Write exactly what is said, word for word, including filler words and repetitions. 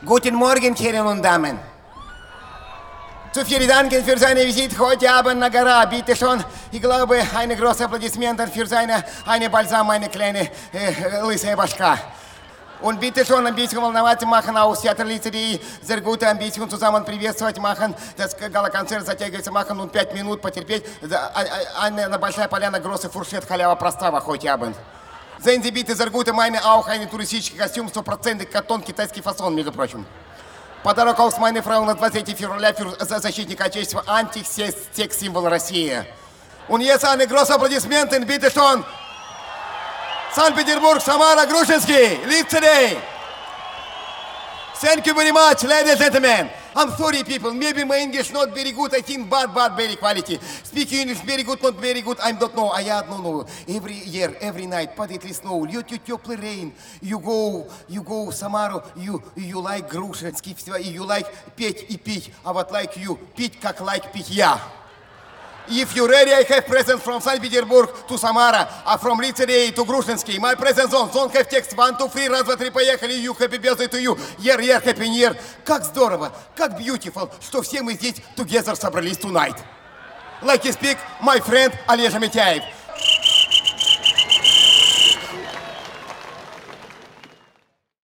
Guten Morgen, Herren und Damen. Zu vielen Danken für seinen Visit heute Abend на гора. Bitte schon, ich glaube, eine große Applaudissementen für seine, eine Balsam, eine kleine äh, lysая башка. Und bitte schon ein bisschen волноваться machen aus Theaterlicerie, sehr gut ein bisschen zusammen приветствовать machen, das Gala-Konzert затягивается machen und пять минут потерпеть. Eine большая поляна, große фуршет, халява простава heute Abend. Sehen Sie bitte sehr gut, meine auch einen туристический костюм, сто процентов катон, китайский фасон, между прочим. Подарок aus meiner Frau на двадцать третьего февраля für защитника Отечества, антисекс-символ России. Und jetzt eine große Applaudissementen, bitte schon. Санкт Петербург, Самара, Грушинский, Лицей. Thank you very much, ladies and gentlemen. I'm sorry, people. Maybe my English not very good. I think bad, bad, very quality. Speak English very good, not very good. I don't know. I don't know. Every year, every night, but at least know. You теплый rain. You go, you go Самару. You, you like Грушинский, you like петь и пить. А вот like you, пить как like пить я. If you're ready, I have presents from Saint Petersburg to Samara, uh, from Лицей to Грушинский. My presents on. Song have text. One, two, three, раз, два, три, поехали. You, happy birthday to you. Year, year, happy year. Как здорово, как beautiful, что все мы здесь together собрались tonight. Like you speak, my friend Олежа Митяев.